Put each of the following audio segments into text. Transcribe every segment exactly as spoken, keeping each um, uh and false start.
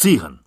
цыган.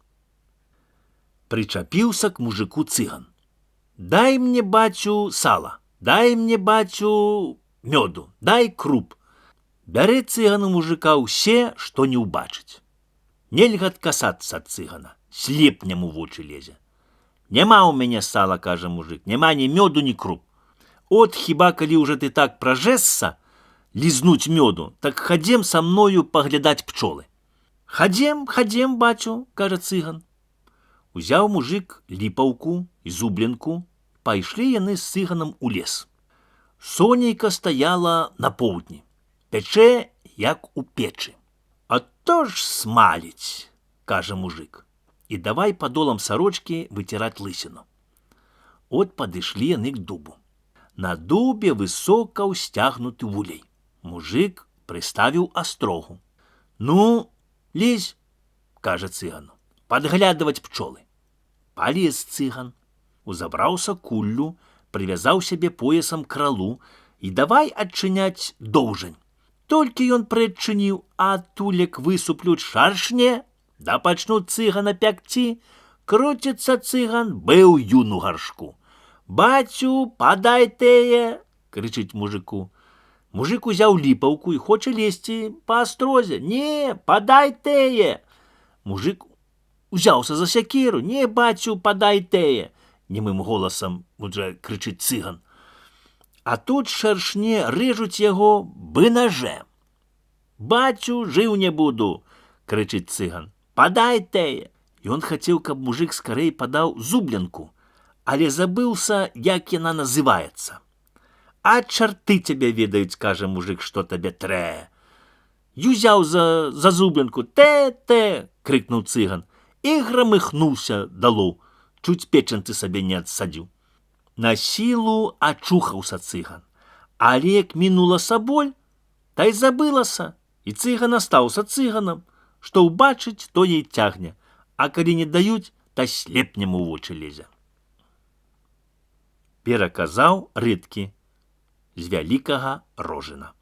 Прычапіўся к мужику цыган. Дай мне, бацю, сала, дай мне, бацю, мёду, дай круп. Бярэ цыган у мужика ўсе, што не ўбачыць. Нельга адкасацца ад цыгана, слепням у вочы лезе. Няма ў мяне сала, кажа мужик, няма ні мёду, ні круп. От хіба калі ўжо ты так пражэсся лізнуць мёду, так хадзем са мною паглядаць пчолы. Хадзем, хадзем, бацю, кажа цыган. Узяў мужик ліпаўку і зубленку, пайшлі яны з цыганам у лес. Сонейка стаяла на поўдні, пячэ, як у печы. А то ж смаліць, кажа мужик, і давай падолам сарочкі выціраць лысіну. От падышлі яны к дубу. На дубе высока ўсцягнуты вулей. Мужик прыставіў астрогу. Ну, лезь, кажа цыгану, падглядаваць пчолы. Палез цыган, узабраўся куллю, прывязаў сябе поясам кралу і давай адчыняць доўжань. Толькі ён прыадчыніў, а адтуль як высуплюць шаршне, да пачнуць цыгана пякці, круціцца цыган быў юн у гаршку. Бацю, падай тее, крычыць мужику. Мужик узяў ліпаўку і хоча лезці па астрозе. Не, падай тее. Мужик узяўся за сякеру. Не, бацю, падай тее, немым голасам уже крычыць цыган. А тут шаршне рэжуць яго бы ножем. Бацю, жыў не буду, крычыць цыган. Падай тее. Ён хацеў, каб мужик скарэй падаў зубленку, але забыўся, як яна называецца. А чарты цябе ведаюць, кажа мужик, што табе трэ. І узяў за, за зубленку. Тэ-тэ, крыкнуў цыган, і грамыхнуўся далоў, чуць печанцы сабе не адсадзіў. На сілу ачухаўся цыган, але як мінулася боль, та й забылася, і цыган астаўся цыганам, што ўбачыць, то ей цягне, а калі не даюць, та слепнем у вочы лезе. Пераказаў Рыткі з вялікага Рожына.